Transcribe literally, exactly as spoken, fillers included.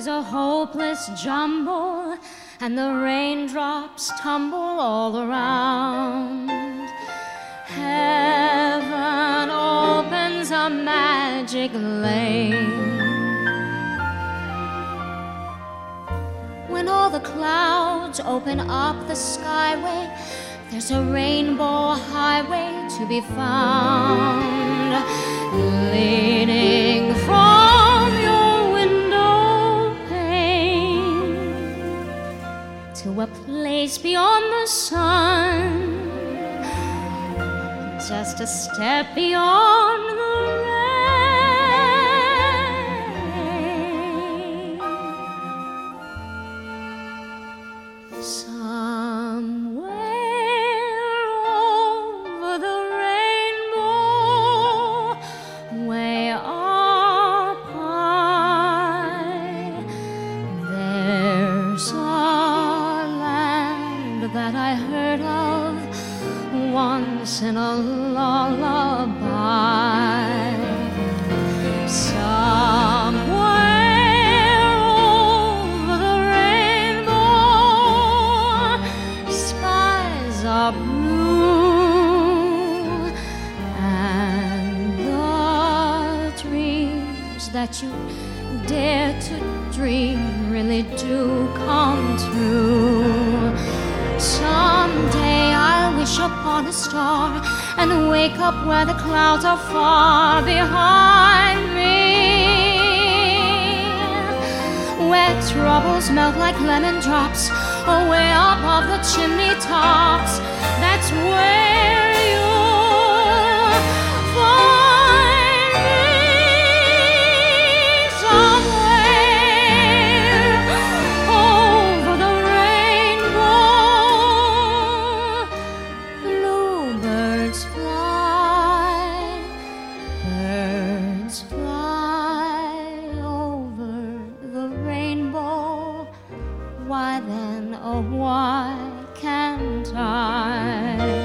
is a hopeless jumble, and the raindrops tumble all around. Heaven opens a magic lane. When all the clouds open up the skyway, there's a rainbow highway to be found, leading from your window pane to a place beyond the sun, just a step beyond the rain. Somewhere over the rainbow, way up high, there's a land that I heard of once in a lullaby. Somewhere over the rainbow, skies are blue, and the dreams that you dare to dream really do come true. Someday I'll wish upon a star and wake up where the clouds are far behind me, where troubles melt like lemon drops away above the chimney tops. That's where you'll find me. Somewhere over the bluebirds fly, birds fly over the rainbow. Why then, oh why can't I?